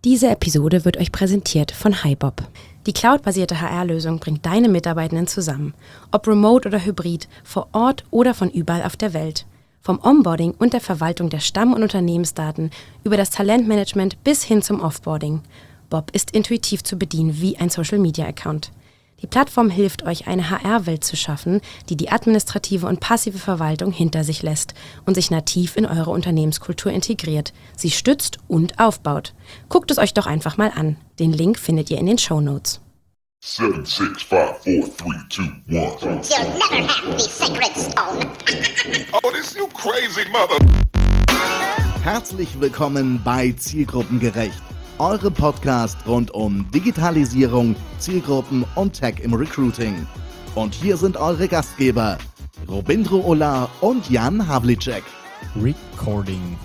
Diese Episode wird euch präsentiert von HiBob. Die cloudbasierte HR-Lösung bringt deine Mitarbeitenden zusammen. Ob remote oder hybrid, vor Ort oder von überall auf der Welt. Vom Onboarding und der Verwaltung der Stamm- und Unternehmensdaten über das Talentmanagement bis hin zum Offboarding. Bob ist intuitiv zu bedienen wie ein Social-Media-Account. Die Plattform hilft euch, eine HR-Welt zu schaffen, die die administrative und passive Verwaltung hinter sich lässt und sich nativ in eure Unternehmenskultur integriert, sie stützt und aufbaut. Guckt es euch doch einfach mal an. Den Link findet ihr in den Shownotes. 7, 6, 5, 4, 3, 2, 1. You'll never have the sacred stone. Oh, this you crazy mother... Herzlich willkommen bei Zielgruppengerecht, eure Podcast rund um Digitalisierung, Zielgruppen und Tech im Recruiting. Und hier sind eure Gastgeber, Robindro Ola und Jan Havlicek. Recording.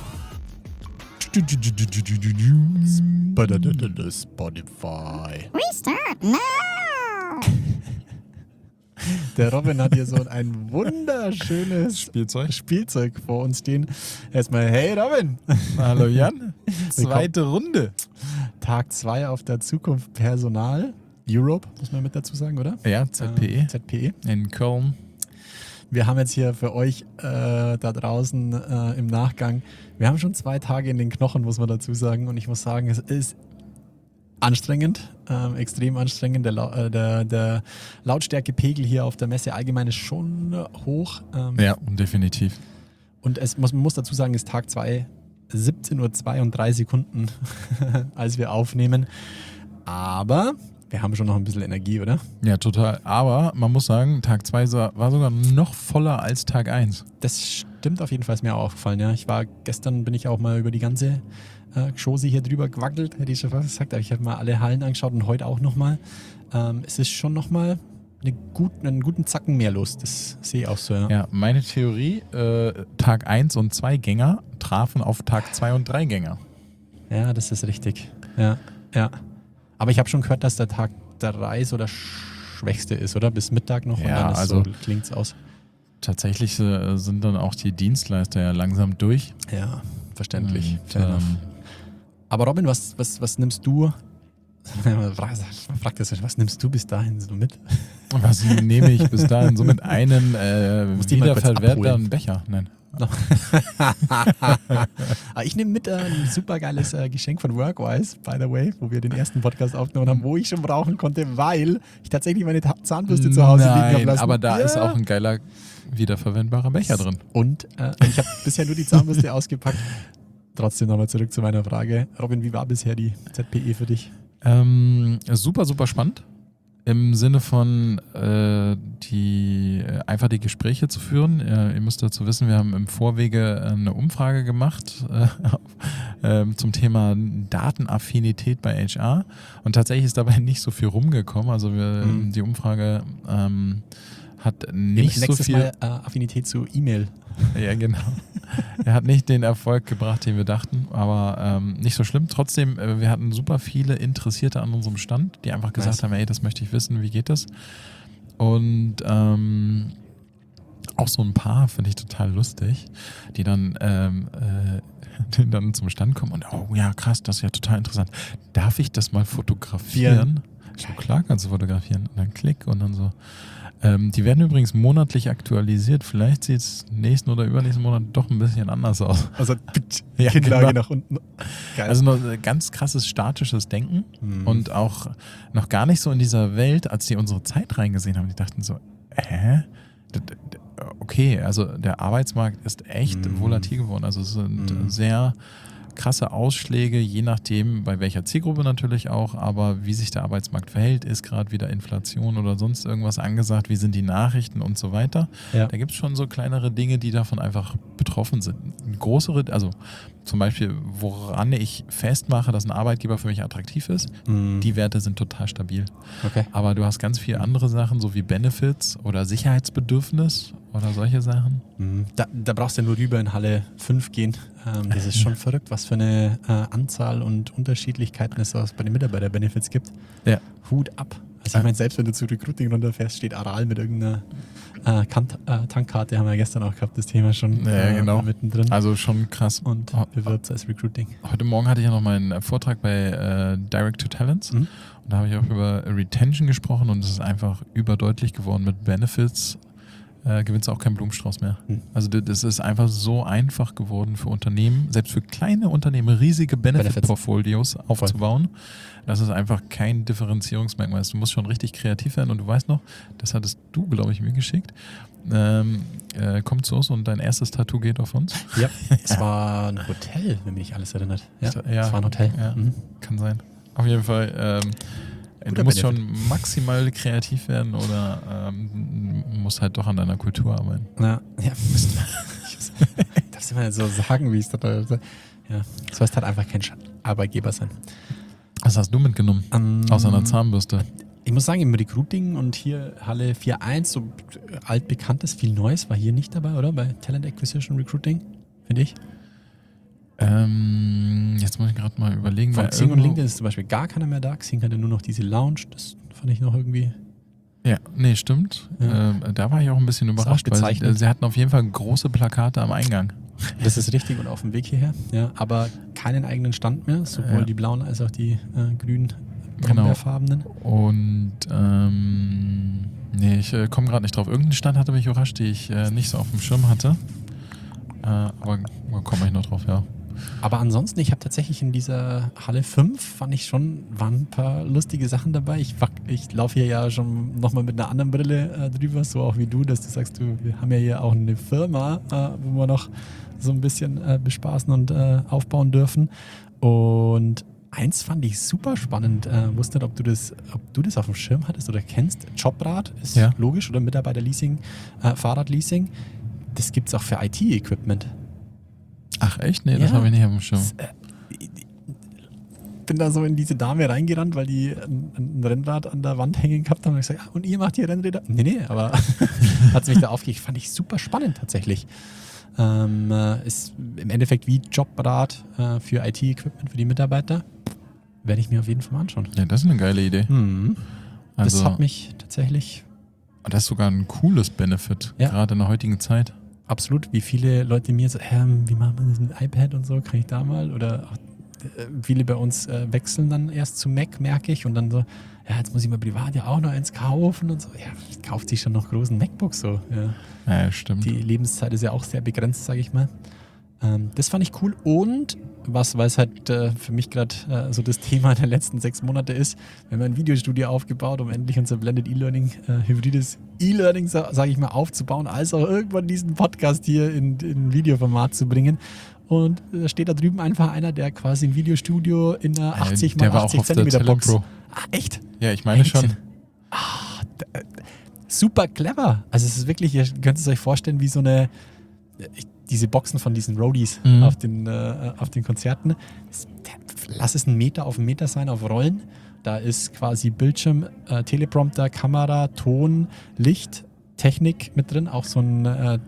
Spotify. Restart now. Der Robin hat hier so ein wunderschönes Spielzeug vor uns stehen. Erstmal, hey Robin. Hallo Jan. Zweite Runde. Tag 2 auf der Zukunft Personal. Europe, muss man mit dazu sagen, oder? Ja, ZPE. ZPE. In Köln. Wir haben jetzt hier für euch da draußen im Nachgang, wir haben schon 2 Tage in den Knochen, muss man dazu sagen. Und ich muss sagen, es ist anstrengend, extrem anstrengend. Der Lautstärkepegel hier auf der Messe allgemein ist schon hoch. Ja, definitiv. Und man muss dazu sagen, ist Tag 2, 17:02 Uhr, als wir aufnehmen. Aber wir haben schon noch ein bisschen Energie, oder? Ja, total. Aber man muss sagen, Tag 2 war sogar noch voller als Tag 1. Das stimmt auf jeden Fall, ist mir auch aufgefallen. Ja. Gestern bin ich auch mal über die ganze Chose hier drüber gewackelt, hätte ich schon fast gesagt. Aber ich habe mal alle Hallen angeschaut und heute auch nochmal. Es ist schon nochmal einen guten Zacken mehr los. Das sehe ich auch so. Ja, Ja, meine Theorie, Tag 1 und 2 Gänger trafen auf Tag 2 und 3 Gänger. ja, das ist richtig. Ja. Aber ich habe schon gehört, dass der Tag 3 so der schwächste ist, oder? Bis Mittag noch und Ja, dann ist also so, klingt's aus. Tatsächlich sind dann auch die Dienstleister ja langsam durch. Ja, verständlich. Und, Fair enough. Aber Robin, was nimmst du? Frag das, was nimmst du bis dahin so mit? Was nehme ich bis dahin? So mit einem die mal kurz wiederverwertbaren abholen. Becher? Nein. Ich nehme mit ein super geiles Geschenk von Workwise, by the way, wo wir den ersten Podcast aufgenommen haben, wo ich schon brauchen konnte, weil ich tatsächlich meine Zahnbürste zu Hause liegen habe Nein, lassen. aber da Ja. ist auch ein geiler wiederverwendbarer Becher drin. Und ich habe bisher nur die Zahnbürste ausgepackt. Trotzdem nochmal zurück zu meiner Frage. Robin, wie war bisher die ZPE für dich? Super, super spannend. Im Sinne von einfach die Gespräche zu führen. Ihr müsst dazu wissen, wir haben im Vorwege eine Umfrage gemacht zum Thema Datenaffinität bei HR. Und tatsächlich ist dabei nicht so viel rumgekommen. Also die Umfrage hat nicht so Nächstes viel... Mal Affinität zu E-Mail. Ja, genau. Er hat nicht den Erfolg gebracht, den wir dachten, aber nicht so schlimm. Trotzdem, wir hatten super viele Interessierte an unserem Stand, die einfach gesagt haben, ey, das möchte ich wissen, wie geht das? Und auch so ein paar finde ich total lustig, die dann zum Stand kommen und, oh ja, krass, das ist ja total interessant. Darf ich das mal fotografieren? So, klar kannst du fotografieren. Und dann klick und dann so. Die werden übrigens monatlich aktualisiert. Vielleicht sieht es nächsten oder übernächsten Monat doch ein bisschen anders aus. Also Ja, Kinnlage genau. nach unten. Geil. Also noch ganz krasses statisches Denken und auch noch gar nicht so in dieser Welt, als die unsere Zeit reingesehen haben. Die dachten so, okay, also der Arbeitsmarkt ist echt volatil geworden. Also es sind sehr krasse Ausschläge, je nachdem, bei welcher Zielgruppe natürlich auch, aber wie sich der Arbeitsmarkt verhält, ist gerade wieder Inflation oder sonst irgendwas angesagt, wie sind die Nachrichten und so weiter. Ja. Da gibt es schon so kleinere Dinge, die davon einfach betroffen sind. Größere, also zum Beispiel, woran ich festmache, dass ein Arbeitgeber für mich attraktiv ist, die Werte sind total stabil. Okay. Aber du hast ganz viele andere Sachen, so wie Benefits oder Sicherheitsbedürfnis oder solche Sachen. Da brauchst du nur rüber in Halle 5 gehen. Das ist schon verrückt, was für eine Anzahl und Unterschiedlichkeiten es bei den Mitarbeiter-Benefits gibt. Ja. Hut ab. Also ich meine, selbst wenn du zu Recruiting runterfährst, steht Aral mit irgendeiner Tankkarte, haben wir ja gestern auch gehabt, das Thema schon genau. mittendrin. Also schon krass. Und bewirbt als Recruiting. Heute Morgen hatte ich ja noch meinen Vortrag bei Direct to Talents. Und da habe ich auch über Retention gesprochen und es ist einfach überdeutlich geworden mit Benefits. Gewinnst du auch keinen Blumenstrauß mehr. Also das ist einfach so einfach geworden für Unternehmen, selbst für kleine Unternehmen, riesige Benefit-Portfolios aufzubauen. Das ist einfach kein Differenzierungsmerkmal. Du musst schon richtig kreativ werden und du weißt noch, das hattest du, glaube ich, mir geschickt. Kommt zu uns und dein erstes Tattoo geht auf uns. Ja, es war ein Hotel, wenn mich nicht alles erinnert. Ja, es war ein Hotel. Ja, kann sein. Auf jeden Fall. Du musst schon maximal kreativ werden oder musst halt doch an deiner Kultur arbeiten. Ja, Mist. Ich darf es immer so sagen, wie es da ist. Ja, du sollst halt einfach kein Arbeitgeber sein. Was hast du mitgenommen? Außer einer Zahnbürste? Ich muss sagen, im Recruiting und hier Halle 4.1, so altbekanntes, viel Neues war hier nicht dabei, oder? Bei Talent Acquisition Recruiting, finde ich. Jetzt muss ich gerade mal überlegen. Von Xing und LinkedIn ist zum Beispiel gar keiner mehr da. Xing hatte nur noch diese Lounge. Das fand ich noch irgendwie... Ja, nee, stimmt. Ja. Da war ich auch ein bisschen überrascht, weil sie hatten auf jeden Fall große Plakate am Eingang. Das ist richtig und auf dem Weg hierher. Ja, aber keinen eigenen Stand mehr, sowohl die blauen als auch die grünen, brombeerfarbenen. Und nee, ich komme gerade nicht drauf. Irgendein Stand hatte mich überrascht, die ich nicht so auf dem Schirm hatte. Aber komme ich noch drauf, ja. Aber ansonsten, ich habe tatsächlich in dieser Halle 5, waren ein paar lustige Sachen dabei. Ich laufe hier ja schon nochmal mit einer anderen Brille drüber, so auch wie du, dass du sagst, wir haben ja hier auch eine Firma, wo wir noch so ein bisschen bespaßen und aufbauen dürfen. Und eins fand ich super spannend. Wusste nicht, ob du das auf dem Schirm hattest oder kennst. Jobrad ist logisch, oder Mitarbeiterleasing, Fahrradleasing. Das gibt es auch für IT-Equipment. Ach echt? Nee, das habe ich nicht auf dem Schirm. Ich bin da so in diese Dame reingerannt, weil die ein Rennrad an der Wand hängen gehabt haben. Und ich gesagt, und ihr macht hier Rennräder? Nee, aber hat es mich da aufgeregt. Fand ich super spannend tatsächlich. Ist im Endeffekt wie Jobrad für IT-Equipment für die Mitarbeiter. Werde ich mir auf jeden Fall mal anschauen. Ja, das ist eine geile Idee. Also, das hat mich tatsächlich... Das ist sogar ein cooles Benefit, gerade in der heutigen Zeit. Absolut, wie viele Leute mir so, wie machen wir das mit dem iPad und so, kann ich da mal? Oder auch, viele bei uns wechseln dann erst zu Mac, merke ich, und dann so, jetzt muss ich mal privat ja auch noch eins kaufen und so. Ja, kauft sich schon noch großen MacBooks so. Ja, stimmt. Die Lebenszeit ist ja auch sehr begrenzt, sage ich mal. Das fand ich cool und weil es halt für mich gerade so das Thema der letzten 6 Monate ist, wir haben ein Videostudio aufgebaut, um endlich unser Blended E-Learning, hybrides E-Learning, sage ich mal, aufzubauen, als auch irgendwann diesen Podcast hier in Videoformat zu bringen. Und da steht da drüben einfach einer, der quasi ein Videostudio in einer 80 x 80 cm Box. Pro. Echt? Ja, ich meine schon. Super clever. Also es ist wirklich, ihr könnt es euch vorstellen, wie so eine... diese Boxen von diesen Roadies auf den Konzerten. Lass es 1 Meter auf 1 Meter sein, auf Rollen. Da ist quasi Bildschirm, Teleprompter, Kamera, Ton, Licht, Technik mit drin. Auch so ein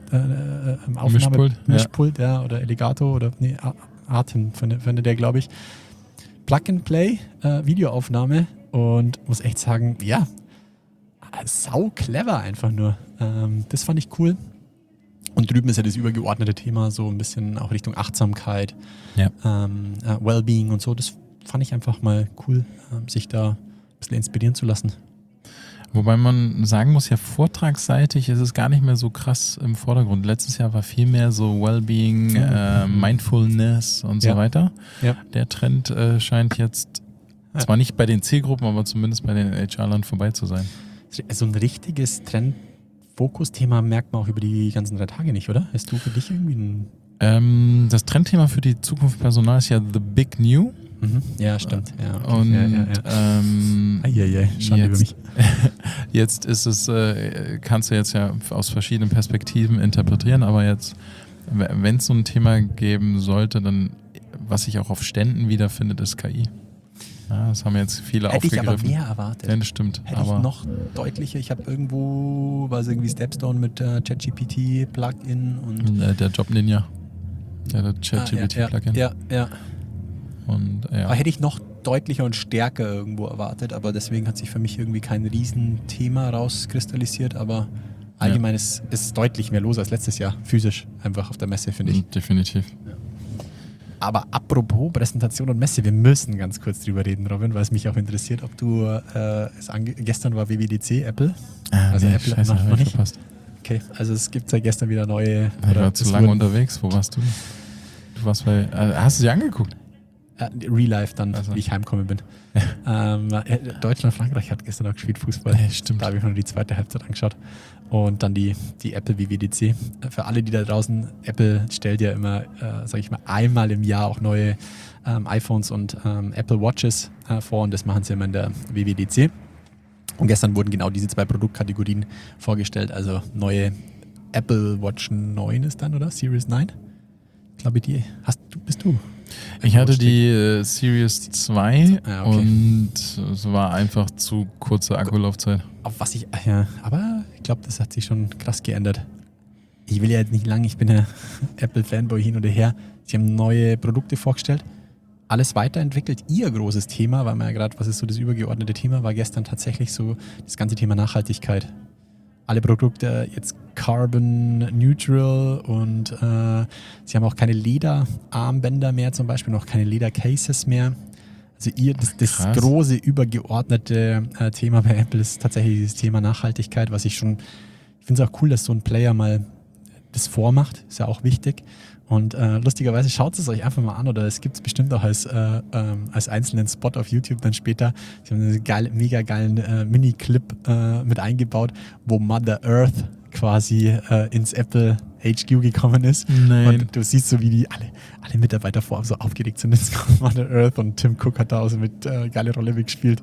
Mischpult oder Elgato oder Atem findet der, glaube ich. Plug-and-Play, Videoaufnahme, und muss echt sagen, sau clever einfach nur. Das fand ich cool. Und drüben ist ja das übergeordnete Thema so ein bisschen auch Richtung Achtsamkeit, Wellbeing und so. Das fand ich einfach mal cool, sich da ein bisschen inspirieren zu lassen. Wobei man sagen muss, ja, vortragsseitig ist es gar nicht mehr so krass im Vordergrund. Letztes Jahr war viel mehr so Wellbeing, Mindfulness und so weiter. Ja. Der Trend scheint jetzt zwar nicht bei den Zielgruppen, aber zumindest bei den HR-Lern vorbei zu sein. So ein richtiges Fokusthema merkt man auch über die ganzen 3 Tage nicht, oder? Hast du für dich irgendwie das Trendthema für die Zukunft Personal ist ja The Big New. Ja, stimmt. Ja, okay. Und Schande über mich. Jetzt ist es, kannst du jetzt ja aus verschiedenen Perspektiven interpretieren, aber jetzt, wenn es so ein Thema geben sollte, dann, was sich auch auf Ständen wiederfindet, ist KI. Ja, das haben jetzt viele aufgegriffen. Hätte ich aber mehr erwartet. Ja, das stimmt. Hätte ich noch deutlicher. Ich habe irgendwo, war es irgendwie Stepstone mit ChatGPT Plugin und... Der Job Ninja. Der ChatGPT Plugin. Ja. Und, Aber hätte ich noch deutlicher und stärker irgendwo erwartet, aber deswegen hat sich für mich irgendwie kein Riesenthema rauskristallisiert, aber allgemein ist deutlich mehr los als letztes Jahr, physisch einfach auf der Messe, finde ich. Definitiv. Aber apropos Präsentation und Messe, wir müssen ganz kurz drüber reden, Robin, weil es mich auch interessiert, ob du, gestern war WWDC, Apple. Also nee, Apple scheiße, noch nicht. Verpasst. Okay, also es gibt seit gestern wieder neue... Ich war zu lange unterwegs, wo warst du? Du warst bei... hast du sie angeguckt? Real Life dann, Also. wie ich heimgekommen bin. Deutschland, Frankreich hat gestern auch gespielt, Fußball. Ja, stimmt. Da habe ich mir nur die zweite Halbzeit angeschaut. Und dann die Apple WWDC. Für alle, die da draußen, Apple stellt ja immer, sage ich mal, einmal im Jahr auch neue iPhones und Apple Watches vor und das machen sie immer in der WWDC. Und gestern wurden genau diese 2 Produktkategorien vorgestellt, also neue Apple Watch 9 ist dann, oder? Series 9? Ich glaube, bist du? Ich hatte die Series 2 Ah, okay. und es war einfach zu kurze Akkulaufzeit. Auf was ich, aber ich glaube, das hat sich schon krass geändert. Ich will ja jetzt nicht lang, ich bin ja Apple-Fanboy hin oder her. Sie haben neue Produkte vorgestellt, alles weiterentwickelt. Ihr großes Thema, weil man ja gerade, was ist so das übergeordnete Thema, war gestern tatsächlich so das ganze Thema Nachhaltigkeit. Alle Produkte jetzt carbon neutral und sie haben auch keine Lederarmbänder mehr zum Beispiel, noch keine Ledercases mehr. Also das große übergeordnete Thema bei Apple ist tatsächlich dieses Thema Nachhaltigkeit, was ich finde es auch cool, dass so ein Player mal das vormacht, ist ja auch wichtig. Und lustigerweise schaut es euch einfach mal an oder es gibt es bestimmt auch als einzelnen Spot auf YouTube dann später. Sie haben einen mega geilen Mini-Clip mit eingebaut, wo Mother Earth quasi ins Apple HQ gekommen ist. Nein. Und du siehst so, wie die alle Mitarbeiter vorab so aufgeregt sind. Jetzt kommt Mother Earth und Tim Cook hat da auch so mit geile Rolle mitgespielt.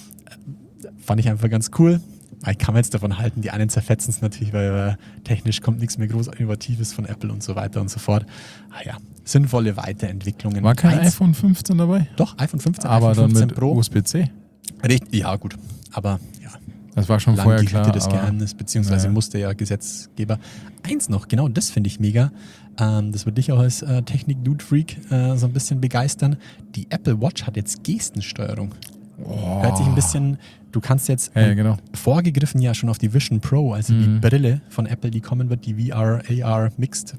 Fand ich einfach ganz cool. Ich kann mir jetzt davon halten, die einen zerfetzen es natürlich, weil technisch kommt nichts mehr groß Innovatives von Apple und so weiter und so fort. Ja, sinnvolle Weiterentwicklungen. War kein iPhone 15 dabei? Doch, iPhone 15, Aber iPhone 15 dann mit Pro. USB-C. Richtig, ja gut, aber ja, Das war schon lang vorher klar. gehütetes aber- Geheimnis, beziehungsweise Ja. musste ja Gesetzgeber. Eins noch, genau, das finde ich mega. Das wird dich auch als Technik-Dude-Freak so ein bisschen begeistern. Die Apple Watch hat jetzt Gestensteuerung. Hört sich ein bisschen, du kannst jetzt Ja, genau. vorgegriffen ja schon auf die Vision Pro, also die Brille von Apple, die kommen wird, die VR, AR Mixed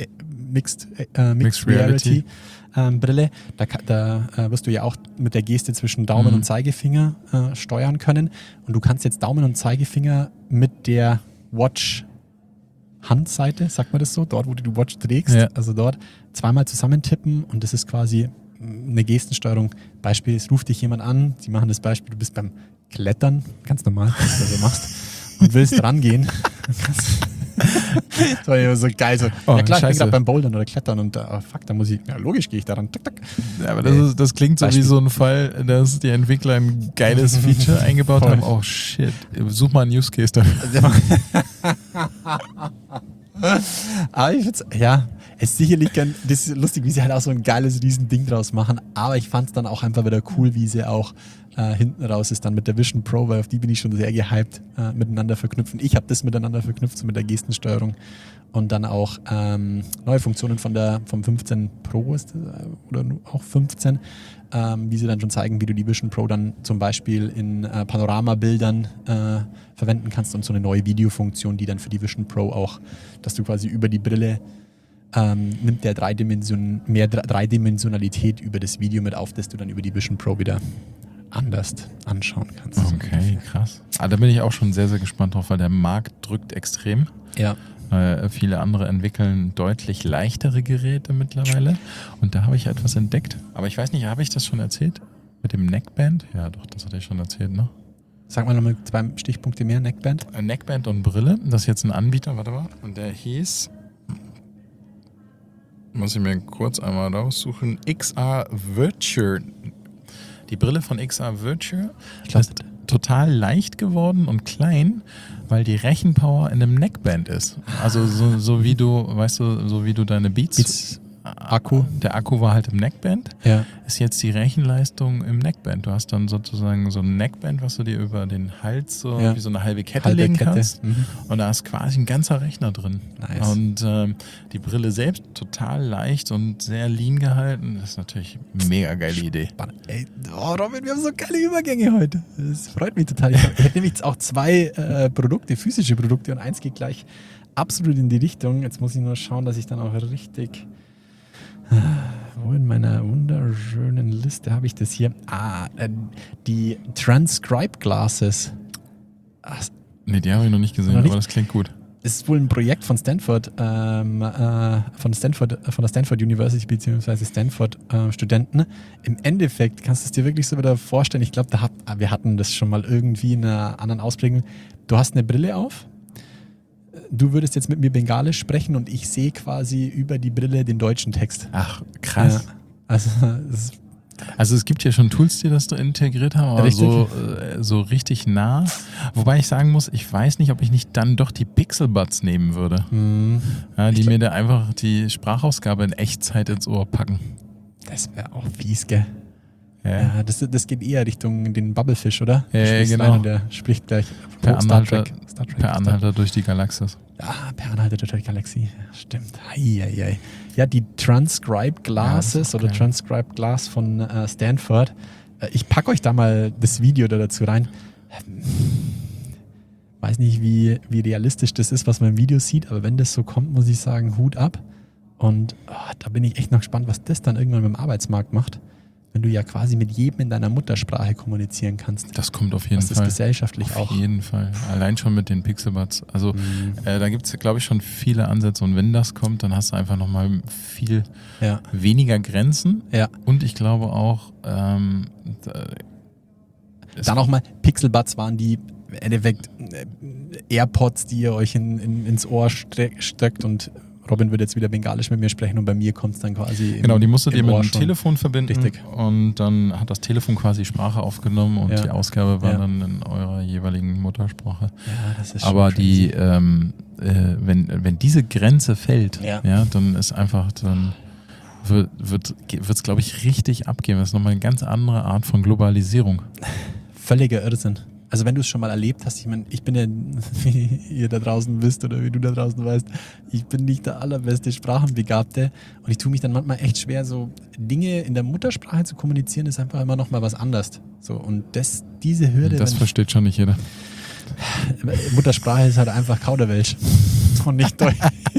Reality Brille. Da wirst du ja auch mit der Geste zwischen Daumen und Zeigefinger steuern können. Und du kannst jetzt Daumen und Zeigefinger mit der Watch Handseite, sagt man das so, dort wo du die Watch trägst, Ja. also dort zweimal zusammentippen und das ist quasi eine Gestensteuerung. Beispiel, es ruft dich jemand an, sie machen das Beispiel, du bist beim Klettern, ganz normal, was du so machst, und willst rangehen. Das war ja so geil. So. Oh, Ja klar, ich bin scheiße. gerade beim Bouldern oder Klettern und fuck, da muss ich, ja logisch gehe ich da ran. Tak, tak. Ja, aber das klingt so Beispiel. wie so ein Fall, dass die Entwickler ein geiles Feature eingebaut haben. Oh shit, such mal einen Use Case dafür. Aber ich find's, ja, es ist sicherlich das ist lustig, wie sie halt auch so ein geiles Riesending draus machen, aber ich fand es dann auch einfach wieder cool, wie sie auch hinten raus ist dann mit der Vision Pro, weil auf die bin ich schon sehr gehypt, miteinander verknüpfen. Ich habe das miteinander verknüpft, so mit der Gestensteuerung und dann auch neue Funktionen vom 15 Pro ist das, oder auch 15, wie sie dann schon zeigen, wie du die Vision Pro dann zum Beispiel in Panoramabildern verwenden kannst und so eine neue Videofunktion, die dann für die Vision Pro auch, dass du quasi über die Brille nimmt der mehr Dreidimensionalität über das Video mit auf, das du dann über die Vision Pro wieder anders anschauen kannst. Okay, krass. Da bin ich auch schon sehr, sehr gespannt drauf, weil der Markt drückt extrem. Ja. Viele andere entwickeln deutlich leichtere Geräte mittlerweile. Und da habe ich etwas entdeckt. Aber ich weiß nicht, habe ich das schon erzählt? Mit dem Neckband? Ja, doch, das hatte ich schon erzählt, ne? Sag mal nochmal 2 Stichpunkte mehr, Neckband. Neckband und Brille. Das ist jetzt ein Anbieter, warte mal. Und der hieß, muss ich mir kurz einmal raussuchen, XR Virtue. Die Brille von XR Virtue ist total leicht geworden und klein, weil die Rechenpower in einem Neckband ist. Also so wie du, weißt du, so wie du deine Beats Akku. Der Akku war halt im Neckband. Ja. Ist jetzt die Rechenleistung im Neckband. Du hast dann sozusagen so ein Neckband, was du dir über den Hals so wie so eine halbe Kette legen kannst. Mhm. Und da ist quasi ein ganzer Rechner drin. Nice. Und die Brille selbst total leicht und sehr lean gehalten. Das ist natürlich eine mega geile Idee. Ey, Robin, wir haben so geile Übergänge heute. Das freut mich total. Ich hätte nämlich jetzt auch 2 Produkte, physische Produkte, und eins geht gleich absolut in die Richtung. Jetzt muss ich nur schauen, dass ich dann auch richtig... Wo in meiner wunderschönen Liste habe ich das hier? Die Transcribe Glasses. Nee, die habe ich noch nicht gesehen, aber das klingt gut. Das ist wohl ein Projekt von Stanford, von der Stanford University bzw. Stanford Studenten. Im Endeffekt kannst du es dir wirklich so wieder vorstellen. Ich glaube, wir hatten das schon mal irgendwie in einer anderen Ausprägung. Du hast eine Brille auf. Du würdest jetzt mit mir Bengalisch sprechen und ich sehe quasi über die Brille den deutschen Text. Ach, krass. Ja, also es gibt ja schon Tools, die das integriert haben, aber so richtig nah. Wobei ich sagen muss, ich weiß nicht, ob ich nicht dann doch die Pixelbuds nehmen würde. Die mir da einfach die Sprachausgabe in Echtzeit ins Ohr packen. Das wäre auch fies, gell? Ja. Das geht eher Richtung den Bubblefish, oder? Ja, genau. Und der spricht gleich Per Anhalter durch die Galaxis. Per Anhalter durch die Galaxie. Stimmt. Eieiei. Ja, die Transcribe Glasses oder Transcribe Glass von Stanford. Ich packe euch da mal das Video dazu rein. Weiß nicht, wie realistisch das ist, was man im Video sieht, aber wenn das so kommt, muss ich sagen, Hut ab. Und da bin ich echt noch gespannt, was das dann irgendwann mit dem Arbeitsmarkt macht. Wenn du ja quasi mit jedem in deiner Muttersprache kommunizieren kannst. Das kommt auf jeden Fall. Das ist gesellschaftlich auch. Auf jeden Fall. Allein schon mit den Pixelbuds. Also da gibt es, glaube ich, schon viele Ansätze. Und wenn das kommt, dann hast du einfach nochmal viel weniger Grenzen. Ja. Und ich glaube auch... dann auch mal, Pixelbuds waren die im Endeffekt AirPods, die ihr euch ins Ohr steckt, und Robin wird jetzt wieder Bengalisch mit mir sprechen und bei mir kommt es dann quasi Genau, die musstet ihr mit dem Telefon verbinden. Richtig. Und dann hat das Telefon quasi Sprache aufgenommen und die Ausgabe war dann in eurer jeweiligen Muttersprache. Ja, das ist aber schon die, wenn diese Grenze fällt, dann ist einfach, dann wird es, glaube ich, richtig abgehen. Das ist nochmal eine ganz andere Art von Globalisierung. Völliger Irrsinn. Also wenn du es schon mal erlebt hast, ich bin ja, wie ihr da draußen wisst oder wie du da draußen weißt, ich bin nicht der allerbeste Sprachenbegabte und ich tue mich dann manchmal echt schwer, so Dinge in der Muttersprache zu kommunizieren, ist einfach immer noch mal was anderes. So, und diese Hürde... Das versteht schon nicht jeder. Muttersprache ist halt einfach Kauderwelsch und nicht Deutsch.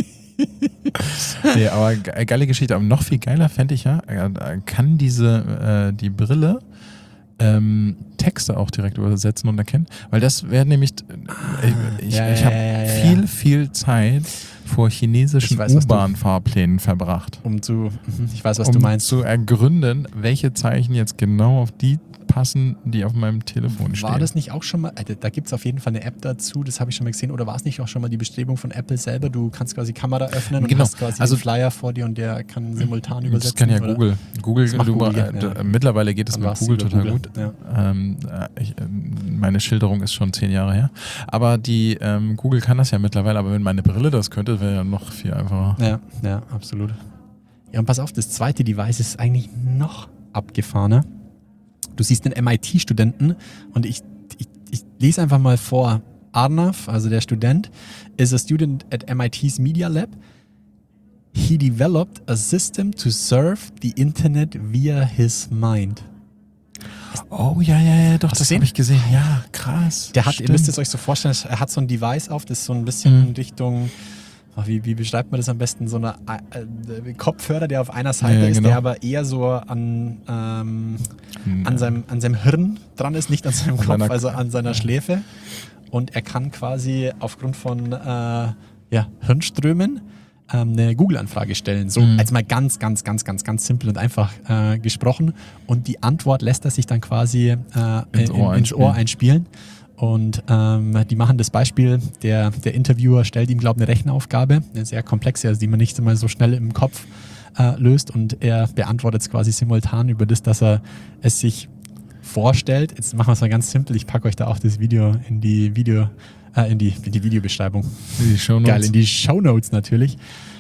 Nee, aber geile Geschichte. Aber noch viel geiler fände ich kann die Brille Texte auch direkt übersetzen und erkennen, weil das wäre nämlich, ich habe viel Zeit vor chinesischen U-Bahn-Fahrplänen verbracht. Ich weiß, was du meinst. Zu ergründen, welche Zeichen jetzt genau auf die passen, die auf meinem Telefon stehen. War das nicht auch schon mal, da gibt es auf jeden Fall eine App dazu, das habe ich schon mal gesehen, oder war es nicht auch schon mal die Bestrebung von Apple selber, du kannst quasi Kamera öffnen und hast quasi einen Flyer vor dir und der kann simultan übersetzen? Das kann ja Google. Mittlerweile geht es mit Google total gut. Ja. Meine Schilderung ist schon 10 Jahre her. Aber Google kann das ja mittlerweile, aber wenn meine Brille das könnte, wäre ja noch viel einfacher. Ja, absolut. Ja, und pass auf, das zweite Device ist eigentlich noch abgefahrener. Du siehst einen MIT-Studenten und ich lese einfach mal vor. Arnav, also der Student, is a student at MIT's Media Lab. He developed a system to serve the Internet via his mind. Oh, ja, doch, das habe ich gesehen. Ja, krass. Ihr müsst es euch so vorstellen, er hat so ein Device auf, das so ein bisschen in Richtung... Wie beschreibt man das am besten? So eine Kopfhörer, der auf einer Seite ist, der aber eher so an seinem Hirn dran ist, nicht an seinem Kopf, also an seiner Schläfe. Und er kann quasi aufgrund von Hirnströmen eine Google-Anfrage stellen. So als mal ganz, ganz, ganz, ganz, ganz simpel und einfach gesprochen. Und die Antwort lässt er sich dann quasi ins Ohr einspielen. Und die machen das Beispiel, der Interviewer stellt ihm, glaube ich, eine Rechenaufgabe, eine sehr komplexe, also die man nicht mal so schnell im Kopf löst, und er beantwortet es quasi simultan über das, dass er es sich vorstellt. Jetzt machen wir es mal ganz simpel, ich packe euch da auch das Video in die Videobeschreibung. Die Shownotes. Geil, in die Shownotes natürlich.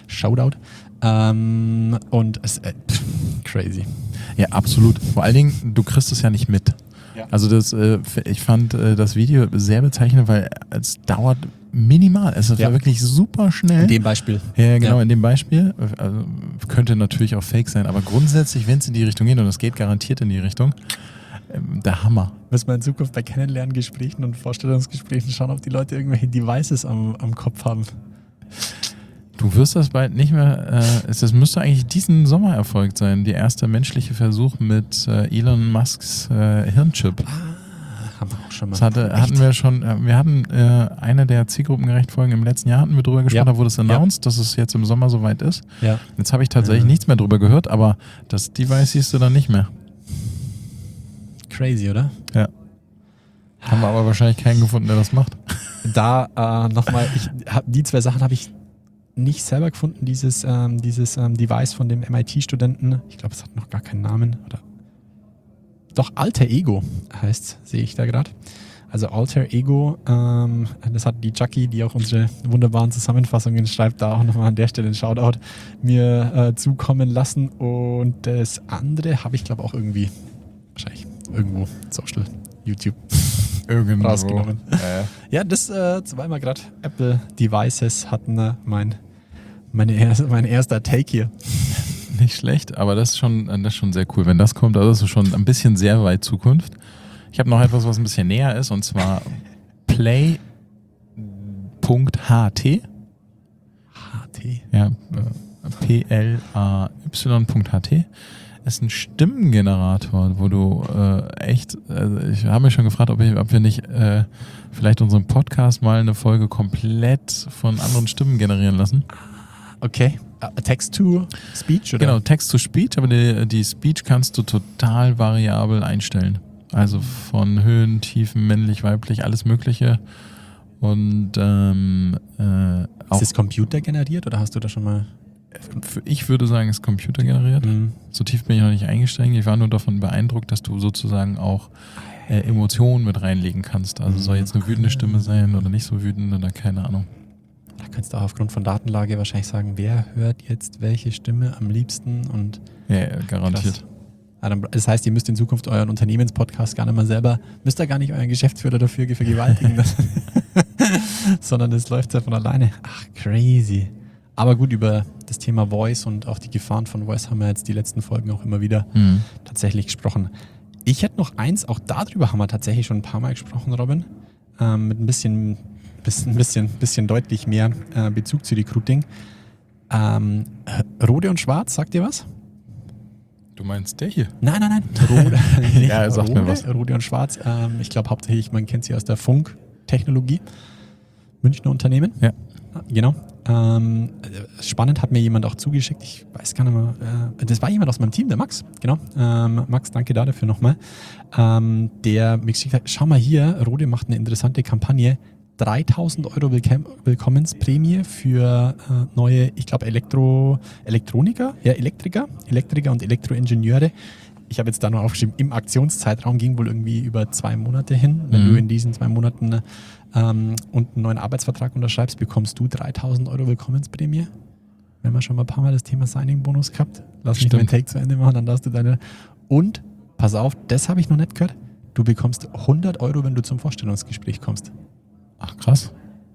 Shoutout. Und es crazy. Ja, absolut. Vor allen Dingen, du kriegst es ja nicht mit. Ja. Also ich fand das Video sehr bezeichnend, weil es dauert minimal. Es war wirklich super schnell. In dem Beispiel. Ja, genau, in dem Beispiel. Also, könnte natürlich auch fake sein, aber grundsätzlich, wenn es in die Richtung geht, und es geht garantiert in die Richtung, der Hammer. Müssen wir in Zukunft bei Kennenlerngesprächen und Vorstellungsgesprächen schauen, ob die Leute irgendwelche Devices am Kopf haben. Du wirst das bald nicht mehr, das müsste eigentlich diesen Sommer erfolgt sein, der erste menschliche Versuch mit Elon Musks Hirnchip. Haben wir auch schon mal. Das hatten wir schon, wir hatten eine der Zielgruppengerecht-Folgen im letzten Jahr, hatten wir drüber gesprochen, da wurde es announced, dass es jetzt im Sommer soweit ist. Ja. Jetzt habe ich tatsächlich nichts mehr drüber gehört, aber das Device siehst du dann nicht mehr. Crazy, oder? Ja. Haben wir aber wahrscheinlich keinen gefunden, der das macht. Da nochmal, die zwei Sachen habe ich nicht selber gefunden, dieses Device von dem MIT-Studenten. Ich glaube, es hat noch gar keinen Namen. Oder doch, Alter Ego heißt, sehe ich da gerade. Also Alter Ego, das hat die Jackie, die auch unsere wunderbaren Zusammenfassungen schreibt, da auch nochmal an der Stelle ein Shoutout, mir zukommen lassen. Und das andere habe ich, glaube auch irgendwie, wahrscheinlich irgendwo, Social, YouTube, Irgendwo rausgenommen. Ja, das zweimal gerade Apple Devices hatten mein erster Take hier. Nicht schlecht, aber das ist schon sehr cool. Wenn das kommt, also das ist schon ein bisschen sehr weit Zukunft. Ich habe noch etwas, was ein bisschen näher ist, und zwar play.ht. HT? Ja, play.ht ist ein Stimmengenerator, wo du ich habe mich schon gefragt, ob wir nicht vielleicht unseren Podcast mal eine Folge komplett von anderen Stimmen generieren lassen. Okay. Text-to-Speech, oder? Genau, Text-to-Speech, aber die Speech kannst du total variabel einstellen. Also von Höhen, Tiefen, männlich, weiblich, alles Mögliche. Und ist das computergeneriert oder hast du da schon mal... Ich würde sagen, es ist computergeneriert. So tief bin ich noch nicht eingestiegen. Ich war nur davon beeindruckt, dass du sozusagen auch Emotionen mit reinlegen kannst. Also soll jetzt eine wütende Stimme sein oder nicht so wütend oder keine Ahnung. Da kannst du auch aufgrund von Datenlage wahrscheinlich sagen, wer hört jetzt welche Stimme am liebsten und... Ja, garantiert. Das heißt, ihr müsst in Zukunft euren Unternehmenspodcast gar nicht mal selber, müsst ihr gar nicht euren Geschäftsführer dafür vergewaltigen, sondern das läuft ja von alleine. Ach, crazy. Aber gut, über das Thema Voice und auch die Gefahren von Voice haben wir jetzt die letzten Folgen auch immer wieder tatsächlich gesprochen. Ich hätte noch eins, auch darüber haben wir tatsächlich schon ein paar Mal gesprochen, Robin, mit ein bisschen deutlich mehr Bezug zu Recruiting. Rode und Schwarz, sagt ihr was? Du meinst der hier? Nein. Rode, Ja, sagt mir was. Rode und Schwarz, ich glaube hauptsächlich, man kennt sie aus der Funktechnologie. Münchner Unternehmen. Ja. Genau. Spannend, hat mir jemand auch zugeschickt, ich weiß gar nicht mehr, das war jemand aus meinem Team, der Max, genau. Max, danke dafür nochmal. Der mir geschickt hat, schau mal hier, Rode macht eine interessante Kampagne, 3.000 € Willkommensprämie für neue, ich glaube Elektriker und Elektroingenieure. Ich habe jetzt da noch aufgeschrieben, im Aktionszeitraum ging wohl irgendwie über 2 Monate hin. Wenn du in diesen 2 Monaten und einen neuen Arbeitsvertrag unterschreibst, bekommst du 3.000 € Willkommensprämie. Wir haben ja schon mal ein paar Mal das Thema Signing-Bonus gehabt. Lass mich meinen Take zu Ende machen, dann darfst du deine... Und, pass auf, das habe ich noch nicht gehört, du bekommst 100 €, wenn du zum Vorstellungsgespräch kommst. Ach, krass.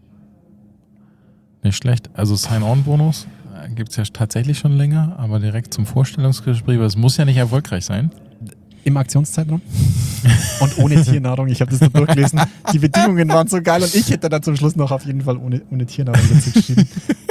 Nicht schlecht. Also Sign-on-Bonus gibt es ja tatsächlich schon länger, aber direkt zum Vorstellungsgespräch, weil es muss ja nicht erfolgreich sein. Im Aktionszeitraum und ohne Tiernahrung. Ich habe das so durchgelesen. Die Bedingungen waren so geil und ich hätte dann zum Schluss noch auf jeden Fall ohne Tiernahrung dazu geschrieben.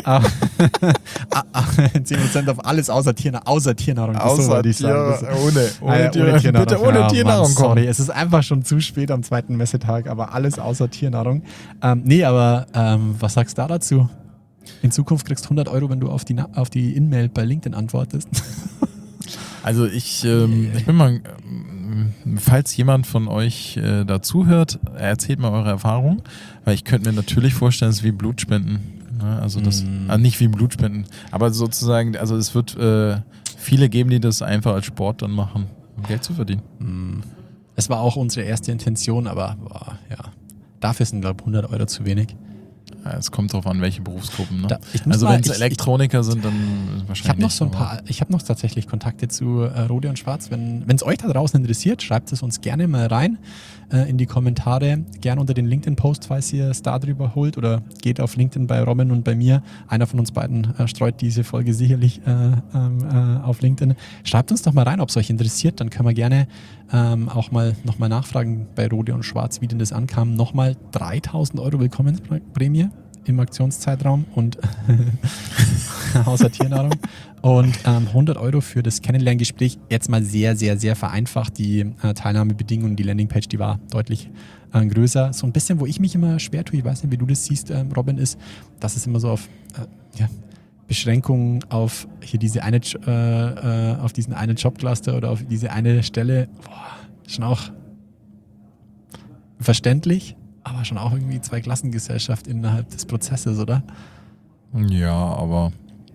10% auf alles außer Tiernahrung. Außer Tiernahrung. Außer wollte ich sagen. Ohne Tiernahrung. Bitte ohne Tiernahrung kommen. Sorry, es ist einfach schon zu spät am 2. Messetag, aber alles außer Tiernahrung. Was sagst du da dazu? In Zukunft kriegst du 100 €, wenn du auf die In-Mail bei LinkedIn antwortest. Also ich bin mal, falls jemand von euch dazu hört, erzählt mal eure Erfahrungen, weil ich könnte mir natürlich vorstellen, es ist wie Blutspenden. Ne? Also das, nicht wie Blutspenden, aber sozusagen, also es wird viele geben, die das einfach als Sport dann machen, um Geld zu verdienen. Es war auch unsere erste Intention, aber dafür sind, glaube ich, 100 € zu wenig. es kommt drauf an, welche Berufsgruppen. Ne? Also wenn es Elektroniker sind, dann wahrscheinlich. Ich habe noch so ein paar, ich habe noch tatsächlich Kontakte zu Rode und Schwarz. Wenn es euch da draußen interessiert, schreibt es uns gerne mal rein in die Kommentare. Gerne unter den LinkedIn-Post, falls ihr es da drüber holt, oder geht auf LinkedIn bei Robin und bei mir. Einer von uns beiden streut diese Folge sicherlich auf LinkedIn. Schreibt uns doch mal rein, ob es euch interessiert. Dann können wir gerne auch mal nochmal nachfragen bei Rode und Schwarz, wie denn das ankam. Nochmal 3.000 Euro Willkommensprämie im Aktionszeitraum und außer Tiernahrung und 100 Euro für das Kennenlerngespräch. Jetzt mal sehr, sehr, sehr vereinfacht. Die Teilnahmebedingungen, die Landingpage, die war deutlich größer. So ein bisschen, wo ich mich immer schwer tue, ich weiß nicht, wie du das siehst, Robin, ist, dass es immer so auf Beschränkungen auf hier diese eine auf diesen einen Jobcluster oder auf diese eine Stelle, schon auch verständlich, aber schon auch irgendwie Zweiklassengesellschaft innerhalb des Prozesses, oder? Ja, aber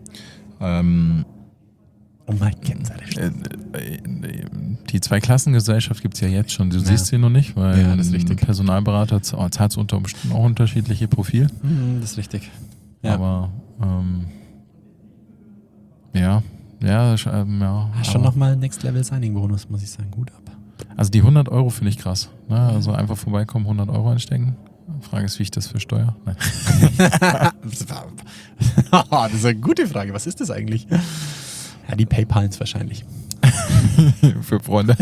oh mein Gott, die Zweiklassengesellschaft gibt es ja jetzt schon. Du siehst sie noch nicht, weil Ja, das ist richtig. ein Personalberater hat unter Umständen auch unterschiedliche Profile. das ist richtig. Ja. Aber ja. Schon nochmal Next-Level-Signing-Bonus, muss ich sagen. Gut ab. Also die 100 Euro finde ich krass. Ne? Also einfach vorbeikommen, 100 Euro einstecken. Frage ist, wie ich das für Steuer? Nein. Das ist eine gute Frage. Was ist das eigentlich? Ja, die PayPals wahrscheinlich. Für Freunde.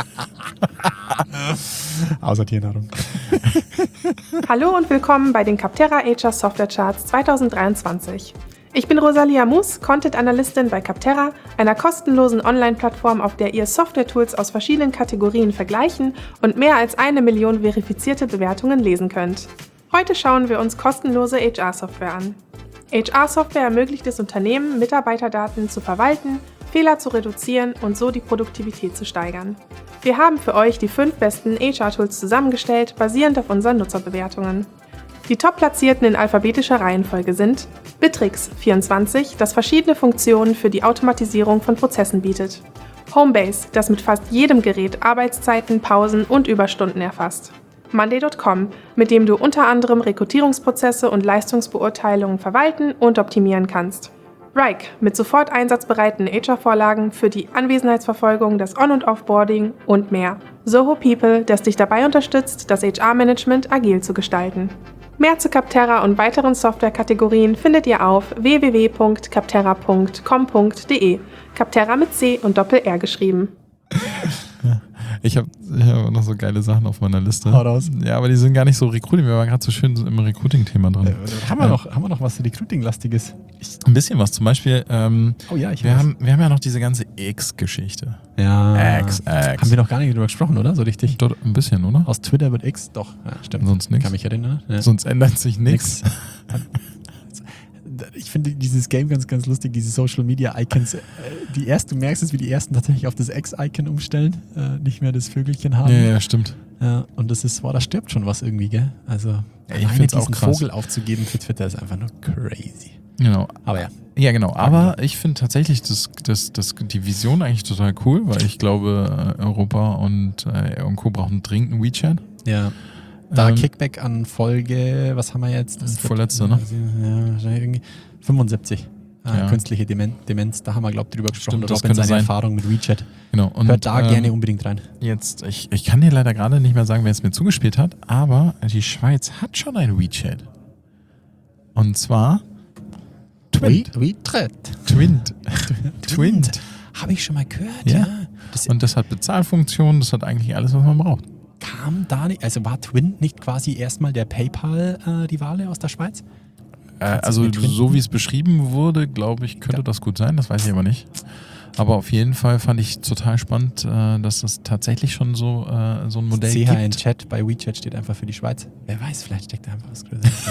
Außer Tiernahrung. Hallo und willkommen bei den Capterra HR Software Charts 2023. Ich bin Rosalia Mus, Content-Analystin bei Capterra, einer kostenlosen Online-Plattform, auf der ihr Software-Tools aus verschiedenen Kategorien vergleichen und mehr als 1 Million verifizierte Bewertungen lesen könnt. Heute schauen wir uns kostenlose HR-Software an. HR-Software ermöglicht es Unternehmen, Mitarbeiterdaten zu verwalten, Fehler zu reduzieren und so die Produktivität zu steigern. Wir haben für euch die 5 besten HR-Tools zusammengestellt, basierend auf unseren Nutzerbewertungen. Die Top-Platzierten in alphabetischer Reihenfolge sind Bittrex24, das verschiedene Funktionen für die Automatisierung von Prozessen bietet. Homebase, das mit fast jedem Gerät Arbeitszeiten, Pausen und Überstunden erfasst. Monday.com, mit dem du unter anderem Rekrutierungsprozesse und Leistungsbeurteilungen verwalten und optimieren kannst. Rike, mit sofort einsatzbereiten HR-Vorlagen für die Anwesenheitsverfolgung, das On- und Offboarding und mehr. Zoho People, das dich dabei unterstützt, das HR-Management agil zu gestalten. Mehr zu Capterra und weiteren Softwarekategorien findet ihr auf www.capterra.com.de. Capterra mit C und Doppel-R geschrieben. Ich hab noch so geile Sachen auf meiner Liste. Hau raus. Ja, aber die sind gar nicht so Recruiting. Wir waren gerade so schön im Recruiting-Thema dran. Haben wir noch was Recruiting-lastiges? Ein bisschen was. Zum Beispiel, wir haben ja noch diese ganze X-Geschichte. Ja. X. Haben wir noch gar nicht drüber gesprochen, oder? So richtig. Dort ein bisschen, oder? Aus Twitter wird X? Doch. Ja, stimmt. Sonst nichts. Kann mich erinnern. Ja. Sonst ändert sich nichts. Ich finde dieses Game ganz, ganz lustig, diese Social Media Icons. Du merkst es, wie die ersten tatsächlich auf das X-Icon umstellen, nicht mehr das Vögelchen haben. Ja, stimmt. Ja, und das ist, da stirbt schon was irgendwie, gell? Also, ja, ich finde es auch krass. Vogel aufzugeben für Twitter ist einfach nur crazy. Genau. Aber ja. Ja, genau. Aber ich finde tatsächlich die Vision eigentlich total cool, weil ich glaube, Europa und Co. brauchen dringend einen WeChat. Ja. Da Kickback an Folge, was haben wir jetzt? Das vorletzte, ne? Ja, irgendwie 75. Ja. Künstliche Demenz, da haben wir, glaube ich, drüber gesprochen. Stimmt, das Robin, könnte seine sein. Erfahrung mit WeChat. Genau. Und, hört da gerne unbedingt rein. Jetzt, ich kann dir leider gerade nicht mehr sagen, wer es mir zugespielt hat, aber die Schweiz hat schon ein WeChat. Und zwar Twint. Twint. Habe ich schon mal gehört, ja. ja. Und das hat Bezahlfunktionen, das hat eigentlich alles, was man braucht. Kam da nicht, also war Twint nicht quasi erstmal der PayPal-Rivale aus der Schweiz? Also so wie es beschrieben wurde, glaube ich, könnte das gut sein, das weiß ich aber nicht. Aber auf jeden Fall fand ich total spannend, dass es tatsächlich schon so ein Modell gibt. CHN-Chat bei WeChat steht einfach für die Schweiz. Wer weiß, vielleicht steckt da einfach was Größeres.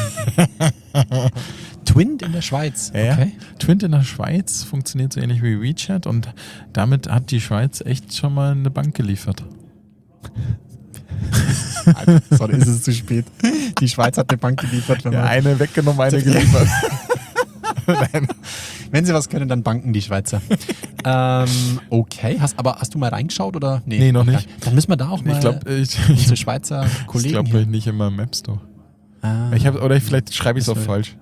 Twint in der Schweiz. Okay. Ja, Twint in der Schweiz funktioniert so ähnlich wie WeChat und damit hat die Schweiz echt schon mal eine Bank geliefert. Sorry, ist es zu spät. Die Schweiz hat eine Bank geliefert. Ja, eine weggenommen, eine geliefert. Nein. Wenn sie was können, dann banken die Schweizer. Okay, hast du mal reingeschaut oder? Nee, noch nicht. Dann müssen wir da auch mal Ich glaube, unsere Schweizer Kollegen ich glaube nicht in meinem App Store. Vielleicht schreibe ich es auch Das falsch.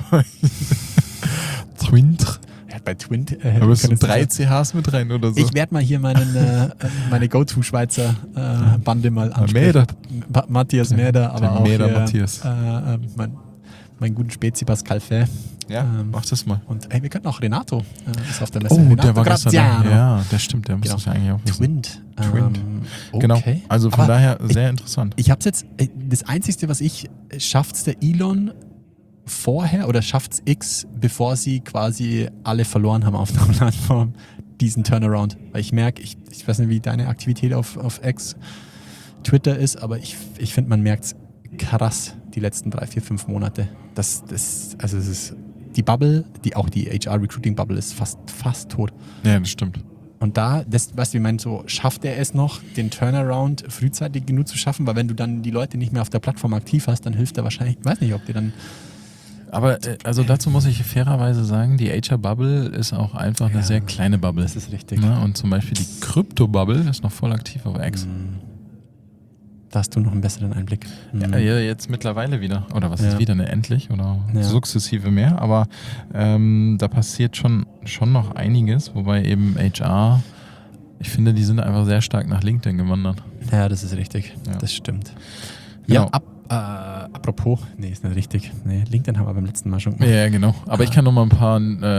Twint. Ja, bei Twint. Aber es sind 3 CHs mit rein oder so. Ich werde mal hier meine Go-To-Schweizer Bande mal ansprechen. Mäder. Matthias Mäder, aber Der auch Mäder hier, Matthias. meinen guten Spezi Pascal Fay. Ja, mach das mal. Und wir könnten auch Renato ist auf der Messe. Oh, Renato der war gestern da. Graziano. Ja, der stimmt, der muss Genau. das ja eigentlich auch wissen. Twint. Twint. Okay. Genau, also von Aber daher sehr interessant. Ich habe es jetzt, das Einzige, was schafft's der Elon vorher oder schafft's X, bevor sie quasi alle verloren haben auf der Plattform, diesen Turnaround? Weil ich merke, ich weiß nicht, wie deine Aktivität auf X, Twitter ist, aber ich finde, man merkt es krass die letzten 3, 4, 5 Monate. Also es ist die Bubble, auch die HR-Recruiting-Bubble ist fast tot. Ja, das stimmt. Und weißt du, wie ich meine, so schafft er es noch, den Turnaround frühzeitig genug zu schaffen, weil wenn du dann die Leute nicht mehr auf der Plattform aktiv hast, dann hilft er wahrscheinlich, ich weiß nicht, ob dir dann... Aber also dazu muss ich fairerweise sagen, die HR-Bubble ist auch einfach eine sehr kleine Bubble. Das ist richtig. Ne? Und zum Beispiel die Krypto-Bubble ist noch voll aktiv auf X. Da hast du noch einen besseren Einblick. Ja, jetzt mittlerweile wieder. Oder was Ja. ist wieder, endlich? Oder Ja. sukzessive mehr. Aber da passiert schon noch einiges, wobei eben HR, ich finde, die sind einfach sehr stark nach LinkedIn gewandert. Ja, das ist richtig. Ja. Das stimmt. Genau. Ja, apropos, nee, ist nicht richtig. Nee, LinkedIn haben wir beim letzten Mal schon gemacht. Ja, genau. Aber ich kann noch mal ein paar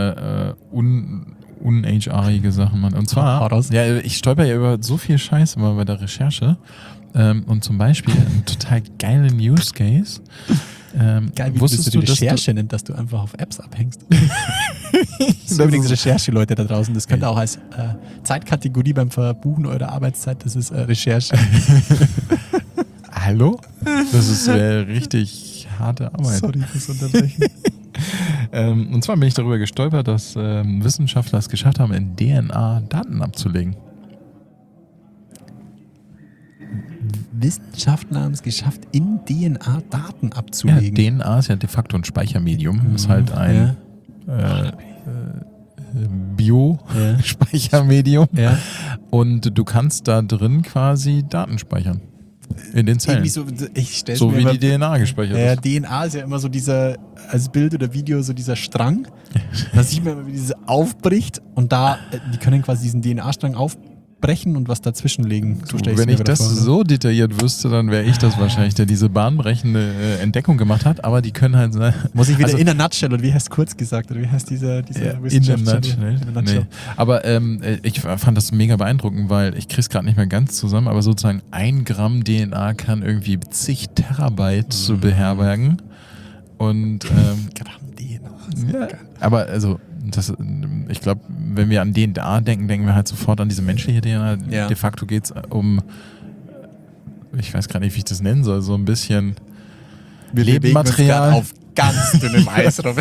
un-HR-ige Sachen machen. Und Hau zwar, raus. ja, ich stolper ja über so viel Scheiß immer bei der Recherche. Und zum Beispiel einen total geilen Use Case. Geil, wie wusstest du du, die dass Recherche nennt, dass du einfach auf Apps abhängst. Das sind übrigens Recherche-Leute da draußen. Das könnte auch als Zeitkategorie beim Verbuchen eurer Arbeitszeit, das ist Recherche. Hallo? Das ist richtig harte Arbeit. Sorry fürs Unterbrechen. Und zwar bin ich darüber gestolpert, dass Wissenschaftler es geschafft haben, in DNA Daten abzulegen. Wissenschaftler haben es geschafft, in DNA Daten Ja, abzulegen. DNA ist ja de facto ein Speichermedium. Ist halt ein Bio-Speichermedium. Ja. Und du kannst da drin quasi Daten speichern. In den Zellen. Irgendwie so, ich stell's So mir wie immer- die DNA gespeichert Ja, ist. DNA ist ja immer so dieser, als Bild oder Video, so dieser Strang. Da sieht man immer, wie diese aufbricht und da, die können quasi diesen DNA-Strang aufbrechen und was dazwischen legen. So stell Wenn mir ich gerade das vor, ne? so detailliert wüsste, dann wäre ich das wahrscheinlich, der diese bahnbrechende Entdeckung gemacht hat. Aber die können halt sein. Muss ich wieder Also- in a nutshell, oder wie heißt kurz gesagt, oder wie heißt dieser Ja, in a Wissenschaftschannel? nutshell. In a nutshell. Nee. Aber ich fand das mega beeindruckend, weil ich krieg's gerade nicht mehr ganz zusammen, aber sozusagen 1 Gramm DNA kann irgendwie zig Terabyte zu beherbergen. Und Gramm DNA. ja, aber also ich glaube, wenn wir an DNA denken, denken wir halt sofort an diese menschliche DNA. Ja. De facto geht's um, ich weiß gar nicht, wie ich das nennen soll, so ein bisschen Wir bewegen uns Lebensmaterial. grad auf ganz dünnem Eis, Robin.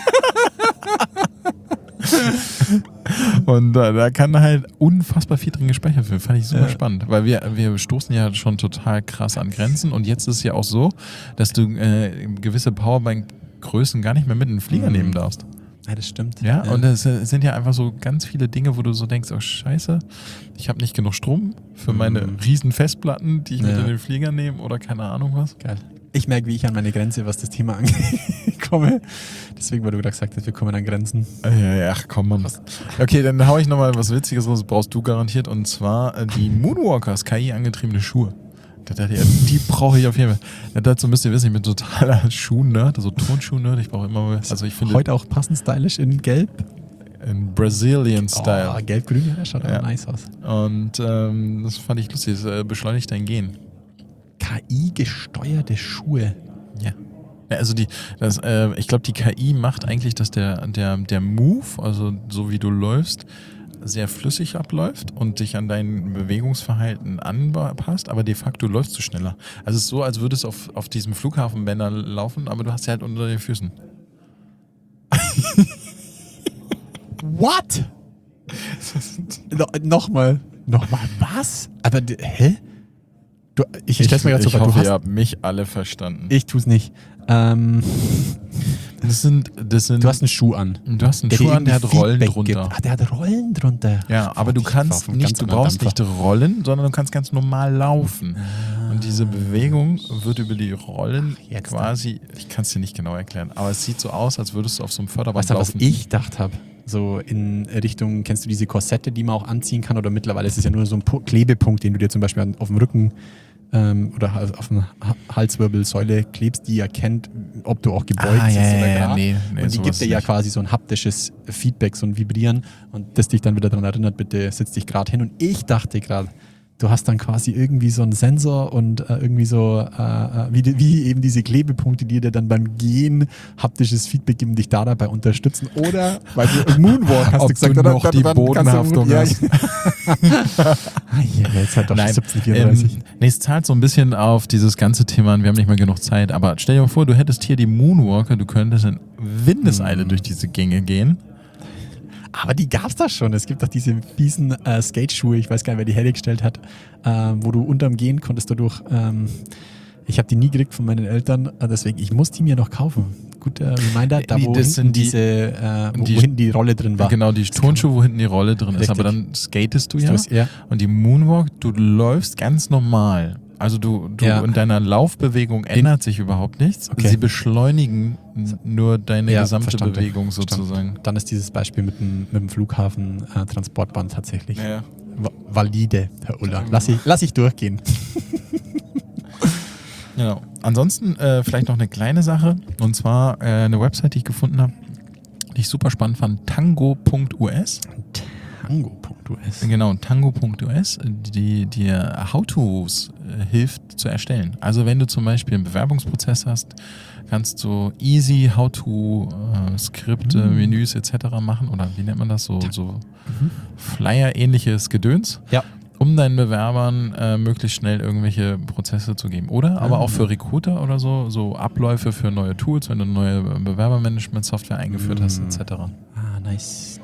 Und da kann halt unfassbar viel drin gespeichert werden. Fand ich super Ja. spannend. Weil wir stoßen ja schon total krass an Grenzen. Und jetzt ist es ja auch so, dass du gewisse Powerbank-Größen gar nicht mehr mit in den Flieger nehmen darfst. Ja, das stimmt. Ja, und es sind ja einfach so ganz viele Dinge, wo du so denkst, oh scheiße, ich habe nicht genug Strom für meine riesen Festplatten, die ich mit Ja. in den Flieger nehme oder keine Ahnung was. Geil. Ich merke, wie ich an meine Grenze, was das Thema angeht, komme. Deswegen, weil du gerade gesagt hast, wir kommen an Grenzen. Ja, ach komm, Mann. Okay, dann hau ich nochmal was Witziges raus, das brauchst du garantiert. Und zwar die Moonwalkers, KI-angetriebene Schuhe. Da dachte ich, die brauche ich auf jeden Fall. Ja, dazu müsst ihr wissen, ich bin totaler Schuh-Nerd, also Turnschuh-Nerd. Ich brauche immer, also ich finde, Heute auch passend stylisch in Gelb. in Brazilian-Style. Oh, Gelb-Grün, ja, schaut Ja. auch nice aus. Und das fand ich lustig, das beschleunigt dein Gehen. KI-gesteuerte Schuhe. Ja. Ja, also ich glaube, die KI macht eigentlich, dass der Move, also so wie du läufst, sehr flüssig abläuft und dich an dein Bewegungsverhalten anpasst, aber de facto läufst du schneller. Also es ist so, als würdest du auf diesem Flughafenbänder laufen, aber du hast sie halt unter den Füßen. What? Nochmal, was? Aber, hä? Ich stell's mir gerade so ich vor, hoffe, du ihr hast... habt mich alle verstanden. Ich tu's nicht. Das sind, Du hast einen Schuh an. du hast einen Schuh an, der hat irgendwie Rollen Feedback drunter. gibt. Ah, der hat Rollen drunter. Ja, aber du Ich war auf kannst einem nicht, ganz du anderen brauchst Dampfer. nicht rollen, sondern du kannst ganz normal laufen. Und diese Bewegung wird über die Rollen jetzt quasi, ich kann es dir nicht genau erklären, aber es sieht so aus, als würdest du auf so einem Förderband Weißt du, was laufen. ich gedacht habe? So in Richtung, kennst du diese Korsette, die man auch anziehen kann? Oder mittlerweile ist es ja nur so ein Klebepunkt, den du dir zum Beispiel auf dem Rücken oder auf einer Halswirbelsäule klebst, die erkennt, ob du auch gebeugt bist oder gerade. Nee, und die gibt dir ja quasi so ein haptisches Feedback, so ein Vibrieren und das dich dann wieder daran erinnert, bitte setz dich gerade hin. Und ich dachte gerade, du hast dann quasi irgendwie so einen Sensor und irgendwie so, wie eben diese Klebepunkte, die dir dann beim Gehen haptisches Feedback geben, dich da dabei unterstützen. Oder, weil du Moonwalk hast ob du gesagt, du oder? noch die Bodenhaftung hast. Ja, jetzt halt doch Nein, 1734. Es zahlt so ein bisschen auf dieses ganze Thema an, wir haben nicht mehr genug Zeit, aber stell dir mal vor, du hättest hier die Moonwalker, du könntest in Windeseile durch diese Gänge gehen. Aber die gab's da schon. Es gibt doch diese fiesen Skateschuhe, ich weiß gar nicht, wer die hergestellt hat, wo du unterm Gehen konntest du durch. Ich habe die nie gekriegt von meinen Eltern, deswegen, ich muss die mir noch kaufen. Guter Reminder, da wo das hinten sind wo hinten die Rolle drin war. Genau, die Turnschuhe, wo hinten die Rolle drin ist. Richtig. Aber dann skatest du ja. Ja. Und die Moonwalk, du läufst ganz normal. Also du in deiner Laufbewegung ändert sich überhaupt nichts. Okay. Sie beschleunigen nur deine gesamte verstanden. Bewegung sozusagen. Dann ist dieses Beispiel mit dem Flughafen Transportbahn tatsächlich Ja. valide, Herr Uller. Lass ich durchgehen. Genau. Ansonsten vielleicht noch eine kleine Sache. Und zwar eine Website, die ich gefunden habe, die ich super spannend fand. Tango.us. Tango.us. Genau, Tango.us, die dir How-Tos hilft zu erstellen. Also wenn du zum Beispiel einen Bewerbungsprozess hast, kannst du easy How-To-Skripte, Menüs etc. machen oder wie nennt man das? So Flyer-ähnliches Gedöns. Ja. Um deinen Bewerbern möglichst schnell irgendwelche Prozesse zu geben. Oder aber auch für Recruiter oder so Abläufe für neue Tools, wenn du eine neue Bewerbermanagement-Software eingeführt hast etc. Nice.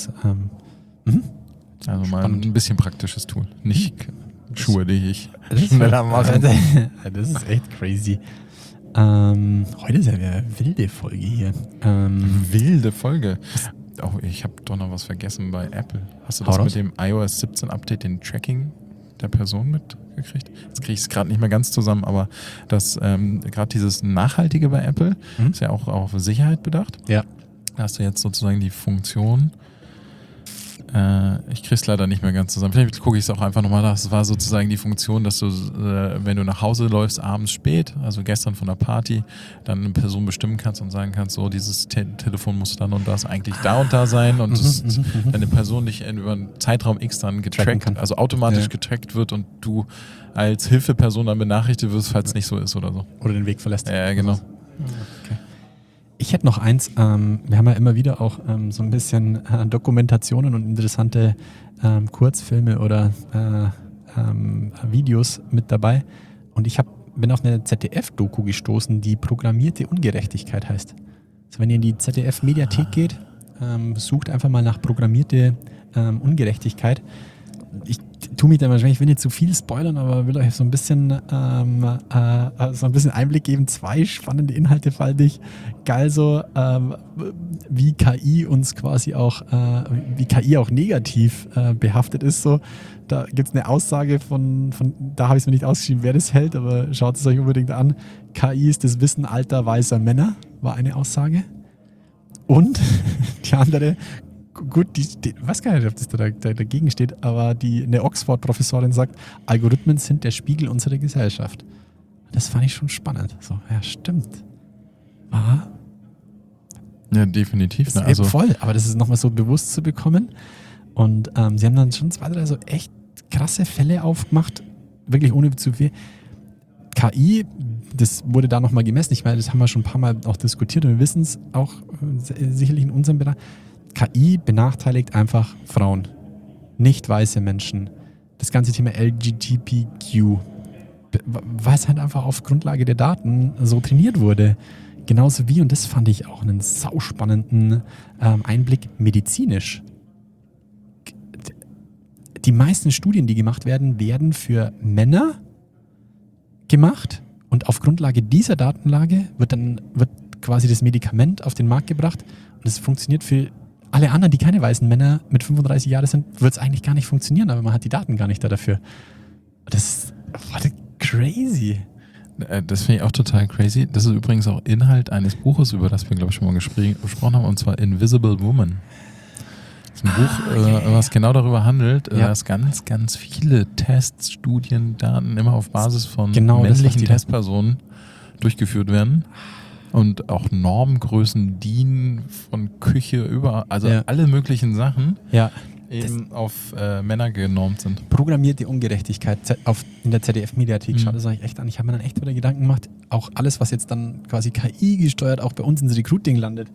Also mal Spannend. ein bisschen praktisches Tool. Nicht Schuhe, die ich Das ist schneller mache. Das ist echt crazy. Heute ist ja eine wilde Folge hier. Wilde Folge. Oh, ich habe doch noch was vergessen bei Apple. Hast du das mit dem iOS 17 Update, den Tracking der Person mitgekriegt? Jetzt kriege ich es gerade nicht mehr ganz zusammen, aber das gerade dieses Nachhaltige bei Apple ist ja auch auf Sicherheit bedacht. Ja. Da hast du jetzt sozusagen die Funktion. Ich krieg's leider nicht mehr ganz zusammen. Vielleicht gucke ich es auch einfach nochmal nach. Das war sozusagen die Funktion, dass du, wenn du nach Hause läufst, abends spät, also gestern von der Party, dann eine Person bestimmen kannst und sagen kannst, so, dieses Telefon muss dann und das eigentlich da und da sein und eine Person dich über einen Zeitraum X dann getrackt kann, also automatisch getrackt wird und du als Hilfeperson dann benachrichtigt wirst, falls es nicht so ist oder so. Oder den Weg verlässt. Ja, genau. Okay. Ich hätte noch eins, wir haben ja immer wieder auch so ein bisschen Dokumentationen und interessante Kurzfilme oder Videos mit dabei und ich bin auf eine ZDF-Doku gestoßen, die Programmierte Ungerechtigkeit heißt. Also wenn ihr in die ZDF-Mediathek geht, sucht einfach mal nach Programmierte Ungerechtigkeit. Ich tue mich da wahrscheinlich, ich will nicht zu viel spoilern, aber will euch so ein bisschen Einblick geben. 2 spannende Inhalte fand ich geil so, wie KI uns quasi auch, wie KI auch negativ behaftet ist. So. Da gibt es eine Aussage von da habe ich es mir nicht ausgeschrieben, wer das hält, aber schaut es euch unbedingt an. KI ist das Wissen alter weißer Männer, war eine Aussage. Und die andere, gut, ich weiß gar nicht, ob das dagegen steht, aber eine Oxford-Professorin sagt, Algorithmen sind der Spiegel unserer Gesellschaft. Das fand ich schon spannend. So, ja, stimmt. Aha. Ja, definitiv. Das ist eben voll, aber das ist nochmal so bewusst zu bekommen. Und sie haben dann schon 2, 3 so echt krasse Fälle aufgemacht, wirklich ohne zu viel. KI, das wurde da nochmal gemessen. Ich meine, das haben wir schon ein paar Mal auch diskutiert und wir wissen es auch sicherlich in unserem Bereich. KI benachteiligt einfach Frauen, nicht weiße Menschen. Das ganze Thema LGBTQ, weil es halt einfach auf Grundlage der Daten so trainiert wurde. Genauso wie, und das fand ich auch einen sauspannenden Einblick, medizinisch. Die meisten Studien, die gemacht werden, werden für Männer gemacht und auf Grundlage dieser Datenlage wird quasi das Medikament auf den Markt gebracht und es funktioniert für alle anderen, die keine weißen Männer mit 35 Jahren sind, wird es eigentlich gar nicht funktionieren, aber man hat die Daten gar nicht dafür. Das war crazy. Das finde ich auch total crazy. Das ist übrigens auch Inhalt eines Buches, über das wir, glaube ich, schon mal gesprochen haben, und zwar Invisible Woman. Das ist ein Buch, was genau darüber handelt, dass ganz, ganz viele Tests, Studien, Daten immer auf Basis von männlichen Testpersonen durchgeführt werden. Und auch Normgrößen dienen von Küche über, also alle möglichen Sachen. Ja. Eben auf Männer genormt sind. Programmierte Ungerechtigkeit in der ZDF-Mediathek. Schaut das euch echt an. Ich habe mir dann echt wieder Gedanken gemacht, auch alles, was jetzt dann quasi KI gesteuert auch bei uns ins Recruiting landet,